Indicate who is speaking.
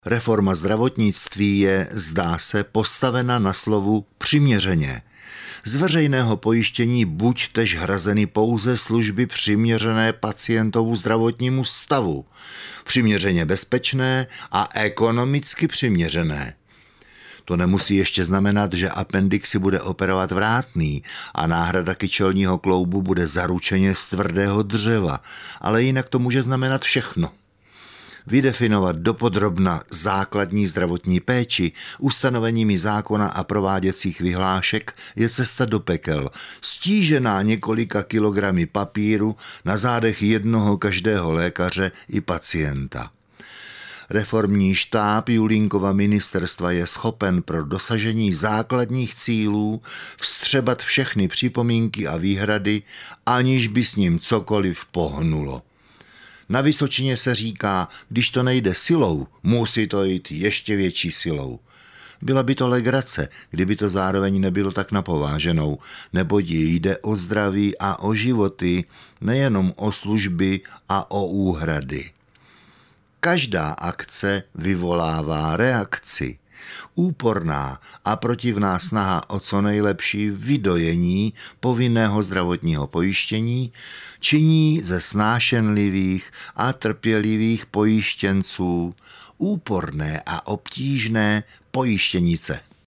Speaker 1: Reforma zdravotnictví je, zdá se, postavena na slovu přiměřeně. Z veřejného pojištění buď tež hrazeny pouze služby přiměřené pacientovu zdravotnímu stavu, přiměřeně bezpečné a ekonomicky přiměřené. To nemusí ještě znamenat, že appendix si bude operovat vrátný a náhrada kyčelního kloubu bude zaručeně z tvrdého dřeva, ale jinak to může znamenat všechno. Vydefinovat dopodrobna základní zdravotní péči ustanoveními zákona a prováděcích vyhlášek je cesta do pekel, stížená několika kilogramy papíru na zádech jednoho každého lékaře i pacienta. Reformní štáb Julínkova ministerstva je schopen pro dosažení základních cílů vstřebat všechny připomínky a výhrady, aniž by s ním cokoliv pohnulo. Na Vysočině se říká, když to nejde silou, musí to jít ještě větší silou. Byla by to legrace, kdyby to zároveň nebylo tak napováženou, neboť jde o zdraví a o životy, nejenom o služby a o úhrady. Každá akce vyvolává reakci. Úporná a protivná snaha o co nejlepší vydojení povinného zdravotního pojištění činí ze snášenlivých a trpělivých pojištěnců úporné a obtížné pojištěnice.